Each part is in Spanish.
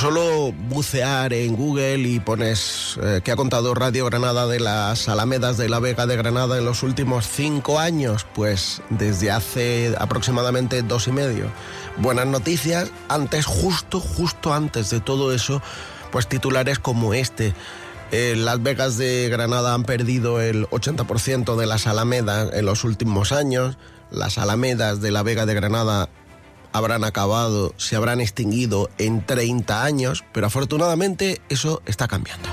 solo bucear en Google y pones qué ha contado Radio Granada de las alamedas de la Vega de Granada en los últimos 5 años, pues desde hace aproximadamente 2 y medio. Buenas noticias, justo antes de todo eso, pues titulares como este. Las Vegas de Granada han perdido el 80% de las alamedas en los últimos años. Las alamedas de la Vega de Granada se habrán extinguido en 30 años, pero afortunadamente eso está cambiando.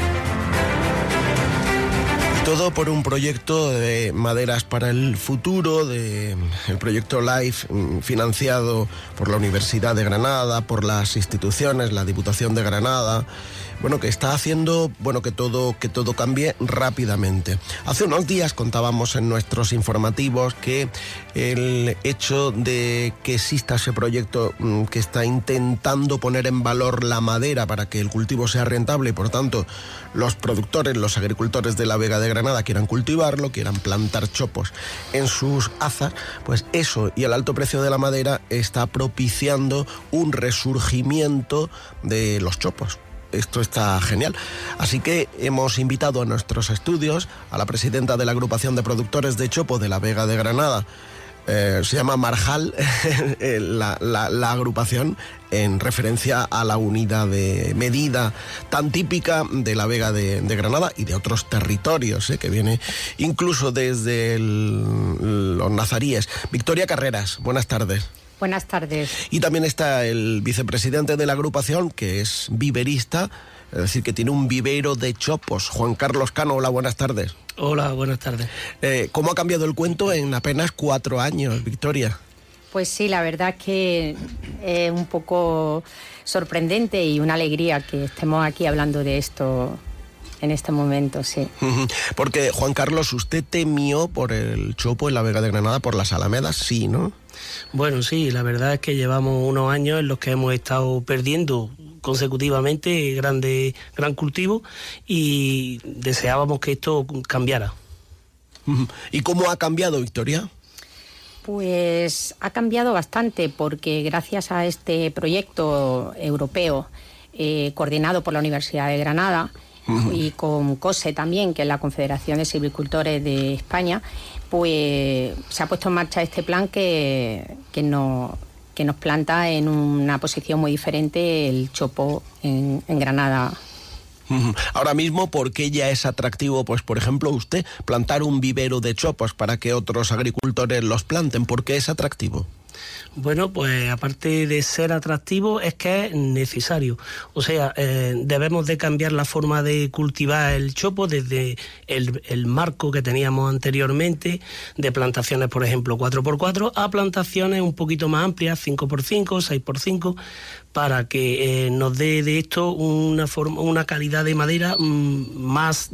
Todo por un proyecto de Maderas para el Futuro, el proyecto LIFE, financiado por la Universidad de Granada, por las instituciones, la Diputación de Granada, que está haciendo que todo cambie rápidamente. Hace unos días contábamos en nuestros informativos que el hecho de que exista ese proyecto que está intentando poner en valor la madera para que el cultivo sea rentable y por tanto los productores, los agricultores de la Vega de Granada quieran cultivarlo, quieran plantar chopos en sus hazas, pues eso y el alto precio de la madera está propiciando un resurgimiento de los chopos. Esto está genial. Así que hemos invitado a nuestros estudios a la presidenta de la agrupación de productores de chopo de la Vega de Granada. Se llama Marjal, la agrupación, en referencia a la unidad de medida tan típica de la Vega de Granada y de otros territorios, que viene incluso desde los nazaríes. Victoria Carreras, buenas tardes. Buenas tardes. Y también está el vicepresidente de la agrupación, que es viverista, es decir, que tiene un vivero de chopos. Juan Carlos Cano, hola, buenas tardes. Hola, buenas tardes. ¿Cómo ha cambiado el cuento en apenas 4 años, Victoria? Pues sí, la verdad es que es un poco sorprendente y una alegría que estemos aquí hablando de esto en este momento, sí. Porque, Juan Carlos, usted temió por el chopo en la Vega de Granada, por las alamedas, sí, ¿no? Bueno, sí, la verdad es que llevamos unos años en los que hemos estado perdiendo consecutivamente gran cultivo y deseábamos que esto cambiara. ¿Y cómo ha cambiado, Victoria? Pues ha cambiado bastante porque gracias a este proyecto europeo coordinado por la Universidad de Granada y con COSE también, que es la Confederación de Silvicultores de España, pues se ha puesto en marcha este plan que nos planta en una posición muy diferente el chopo en Granada. Ahora mismo, ¿por qué ya es atractivo, pues por ejemplo, usted plantar un vivero de chopos para que otros agricultores los planten? ¿Por qué es atractivo? Bueno, pues aparte de ser atractivo, es que es necesario. O sea, debemos de cambiar la forma de cultivar el chopo desde el marco que teníamos anteriormente, de plantaciones, por ejemplo, 4x4, a plantaciones un poquito más amplias, 5x5, 6x5, para que nos dé de esto una calidad de madera más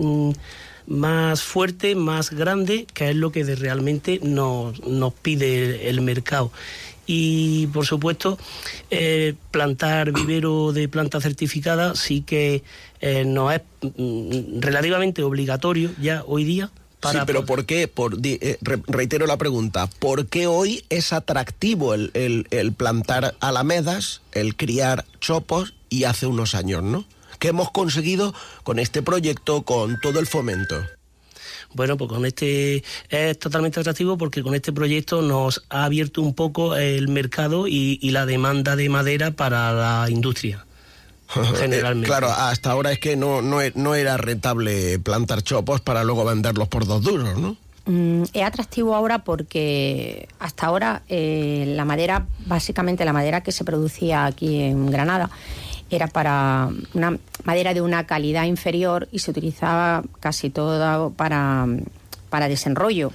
fuerte, más grande, que es lo que realmente nos pide el mercado. Y por supuesto, plantar vivero de planta certificada sí que no es relativamente obligatorio ya hoy día. Sí, pero ¿por qué? Reitero la pregunta, ¿por qué hoy es atractivo el plantar alamedas, el criar chopos y hace unos años, ¿no? ¿Qué hemos conseguido con este proyecto, con todo el fomento? Bueno, pues con es totalmente atractivo porque con este proyecto nos ha abierto un poco el mercado y la demanda de madera para la industria, generalmente. Claro, hasta ahora es que no era rentable plantar chopos para luego venderlos por 2 duros, ¿no? Es atractivo ahora porque hasta ahora la madera, básicamente la madera que se producía aquí en Granada, era para una madera de una calidad inferior y se utilizaba casi toda para desenrollo.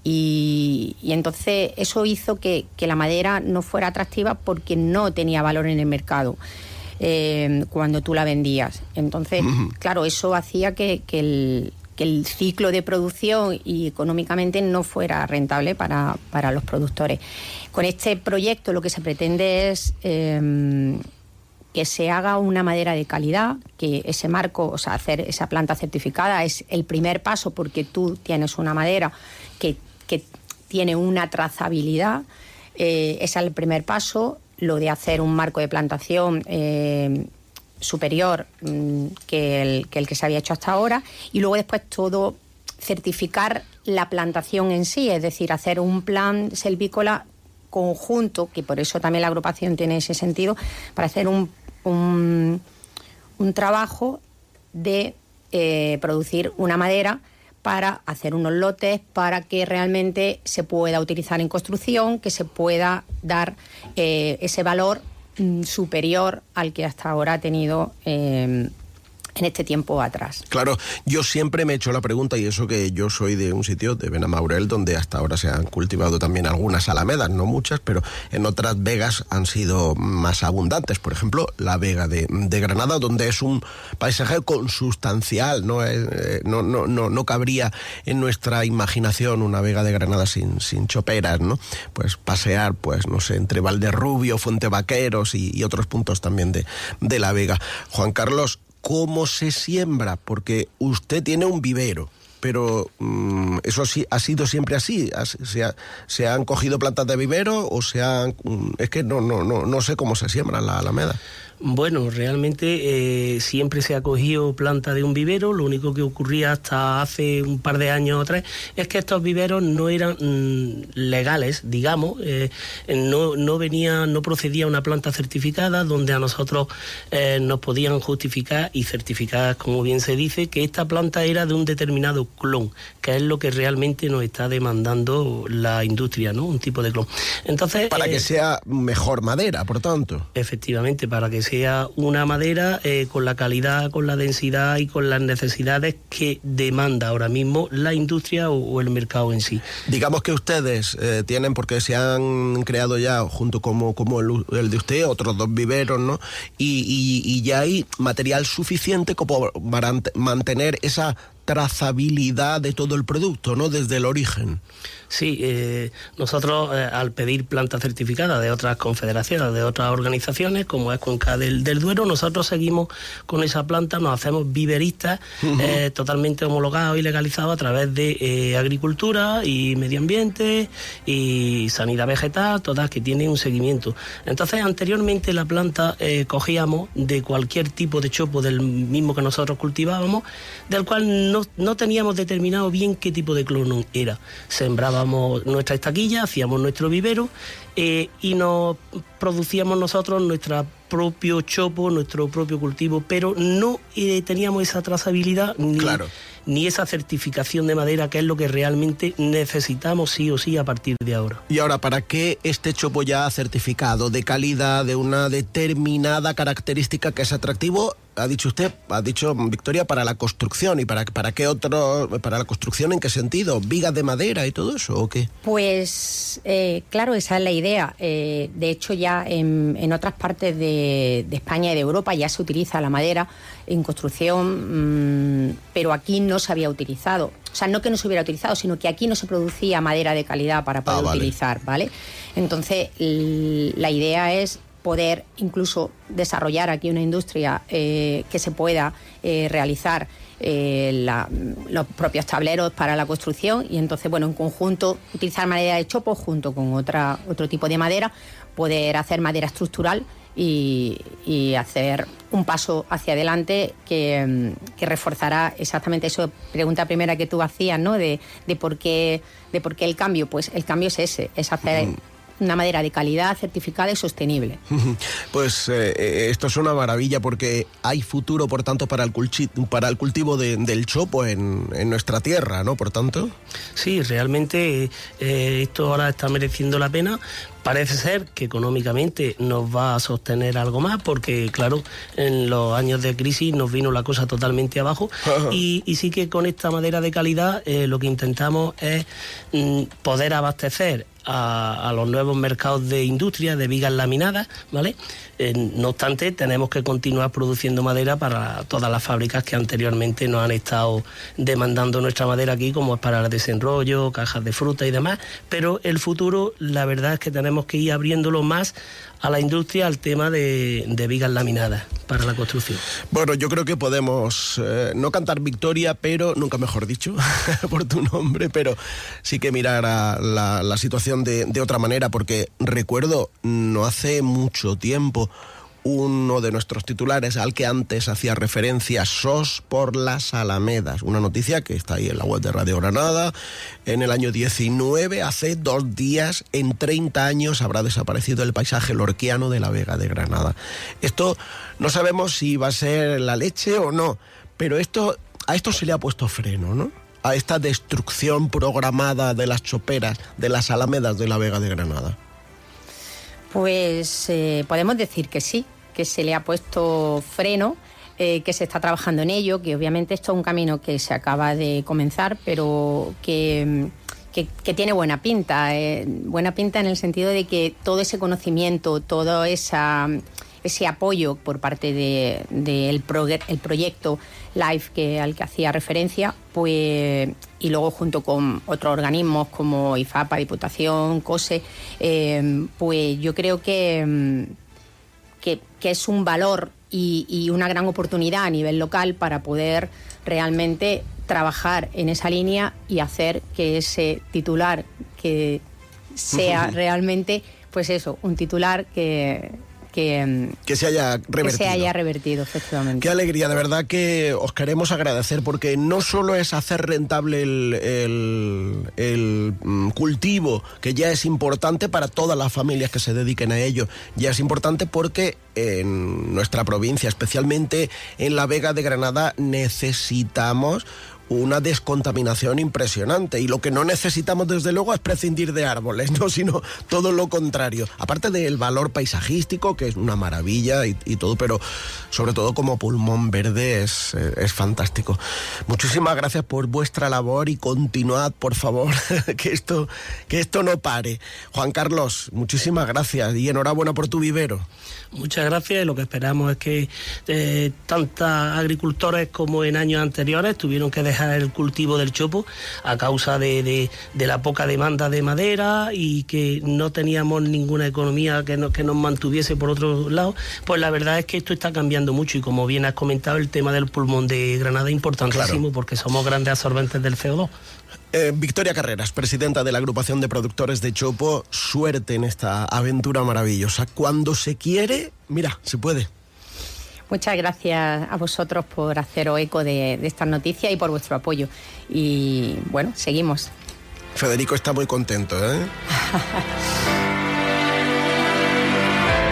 Y entonces eso hizo que la madera no fuera atractiva porque no tenía valor en el mercado cuando tú la vendías. Entonces, claro, eso hacía que el ciclo de producción y económicamente no fuera rentable para los productores. Con este proyecto lo que se pretende es que se haga una madera de calidad, que ese marco, o sea, hacer esa planta certificada es el primer paso porque tú tienes una madera que tiene una trazabilidad, ese es el primer paso. Lo de hacer un marco de plantación superior que el que se había hecho hasta ahora, y luego después todo certificar la plantación en sí, es decir, hacer un plan selvícola conjunto, que por eso también la agrupación tiene ese sentido, para hacer un trabajo de producir una madera para hacer unos lotes, para que realmente se pueda utilizar en construcción, que se pueda dar ese valor superior al que hasta ahora ha tenido en este tiempo atrás. Claro, yo siempre me he hecho la pregunta, y eso que yo soy de un sitio, de Benamaurel, donde hasta ahora se han cultivado también algunas alamedas, no muchas, pero en otras vegas han sido más abundantes. Por ejemplo, la vega de Granada, donde es un paisaje consustancial, no cabría en nuestra imaginación una vega de Granada sin choperas, ¿no? Pues pasear, pues no sé, entre Valderrubio, Fuente Vaqueros y otros puntos también de la vega. Juan Carlos, ¿cómo se siembra? Porque usted tiene un vivero, pero ¿eso sí ha sido siempre así? ¿Se han cogido plantas de vivero o es que no sé cómo se siembra la alameda? Bueno, realmente siempre se ha cogido planta de un vivero. Lo único que ocurría hasta hace un par de años o tres es que estos viveros no eran legales, digamos. No procedía una planta certificada donde a nosotros nos podían justificar y certificar, como bien se dice, que esta planta era de un determinado clon, que es lo que realmente nos está demandando la industria, ¿no? Un tipo de clon. Entonces, para que sea mejor madera, por tanto. Efectivamente, para que sea una madera con la calidad, con la densidad y con las necesidades que demanda ahora mismo la industria o el mercado en sí. Digamos que ustedes tienen, porque se han creado ya, junto como el de usted, otros 2 viveros, ¿no? Y ya hay material suficiente como para mantener esa trazabilidad de todo el producto, ¿no? Desde el origen. Sí, nosotros al pedir planta certificada de otras confederaciones, de otras organizaciones, como es Cuenca del Duero, nosotros seguimos con esa planta, nos hacemos viveristas totalmente homologados y legalizados a través de Agricultura y Medio Ambiente y Sanidad Vegetal, todas que tienen un seguimiento. Entonces, anteriormente la planta cogíamos de cualquier tipo de chopo del mismo que nosotros cultivábamos, del cual no teníamos determinado bien qué tipo de clon era. Sembrábamos nuestra estaquilla, hacíamos nuestro vivero y nos producíamos nosotros nuestro propio chopo, nuestro propio cultivo, pero no teníamos esa trazabilidad ni esa certificación de madera, que es lo que realmente necesitamos sí o sí a partir de ahora. Y ahora, ¿para qué este chopo ya certificado de calidad, de una determinada característica que es atractivo? Ha dicho Victoria, para la construcción. ¿Y para qué otro? ¿Para la construcción en qué sentido? ¿Vigas de madera y todo eso o qué? Pues claro, esa es la idea. De hecho, ya en otras partes de España y de Europa ya se utiliza la madera en construcción, pero aquí no se había utilizado. O sea, no que no se hubiera utilizado, sino que aquí no se producía madera de calidad para poder utilizar, ¿vale? Entonces, la idea es poder incluso desarrollar aquí una industria que se pueda realizar los propios tableros para la construcción, y entonces, bueno, en conjunto utilizar madera de chopo junto con otro tipo de madera, poder hacer madera estructural y hacer un paso hacia adelante que reforzará exactamente eso. Pregunta primera que tú hacías, ¿no? De por qué el cambio. Pues el cambio es ese, es hacer una madera de calidad, certificada y sostenible. Pues esto es una maravilla, porque hay futuro, por tanto, para el cultivo del chopo en nuestra tierra, ¿no? Por tanto. Sí, realmente esto ahora está mereciendo la pena. Parece ser que económicamente nos va a sostener algo más, porque claro, en los años de crisis nos vino la cosa totalmente abajo. Y sí que con esta madera de calidad lo que intentamos es poder abastecer a los nuevos mercados de industria, de vigas laminadas, ¿vale? No obstante, tenemos que continuar produciendo madera para todas las fábricas que anteriormente nos han estado demandando nuestra madera aquí, como es para el desenrollo, cajas de fruta y demás, pero el futuro, la verdad es que tenemos que ir abriéndolo más a la industria, al tema de vigas laminadas para la construcción. Bueno, yo creo que podemos no cantar victoria, pero nunca mejor dicho por tu nombre, pero sí que mirar a la situación de otra manera, porque recuerdo no hace mucho tiempo uno de nuestros titulares al que antes hacía referencia, SOS por las Alamedas, una noticia que está ahí en la web de Radio Granada. En el año 19, hace 2 días, en 30 años habrá desaparecido el paisaje lorquiano de la Vega de Granada. Esto no sabemos si va a ser la leche o no, pero a esto se le ha puesto freno, ¿no? A esta destrucción programada de las choperas, de las alamedas de la Vega de Granada. Pues podemos decir que sí, que se le ha puesto freno, que se está trabajando en ello, que obviamente esto es un camino que se acaba de comenzar, pero que tiene buena pinta en el sentido de que todo ese conocimiento, todo ese apoyo por parte del proyecto LIFE al que hacía referencia, pues, y luego junto con otros organismos como IFAPA, Diputación, COSE, pues yo creo que es un valor y una gran oportunidad a nivel local para poder realmente trabajar en esa línea y hacer que ese titular que sea realmente, pues eso, un titular que se haya revertido. Que se haya revertido, efectivamente. Qué alegría, de verdad que os queremos agradecer, porque no solo es hacer rentable el cultivo, que ya es importante para todas las familias que se dediquen a ello, ya es importante porque en nuestra provincia, especialmente en la Vega de Granada, necesitamos una descontaminación impresionante, y lo que no necesitamos desde luego es prescindir de árboles, no, sino todo lo contrario, aparte del valor paisajístico, que es una maravilla y todo, pero sobre todo como pulmón verde es fantástico. Muchísimas gracias por vuestra labor y continuad, por favor, que esto no pare. Juan Carlos, muchísimas gracias y enhorabuena por tu vivero. Muchas gracias, y lo que esperamos es que tantos agricultores como en años anteriores tuvieron que dejar el cultivo del chopo a causa de la poca demanda de madera y que no teníamos ninguna economía que nos mantuviese por otro lado, pues la verdad es que esto está cambiando mucho, y como bien has comentado, el tema del pulmón de Granada es importantísimo, claro, porque somos grandes absorbentes del CO2. Victoria Carreras, presidenta de la agrupación de productores de chopo, suerte en esta aventura maravillosa. Cuando se quiere, mira, se puede. Muchas gracias a vosotros por haceros eco de estas noticias y por vuestro apoyo. Y bueno, seguimos. Federico está muy contento, ¿eh?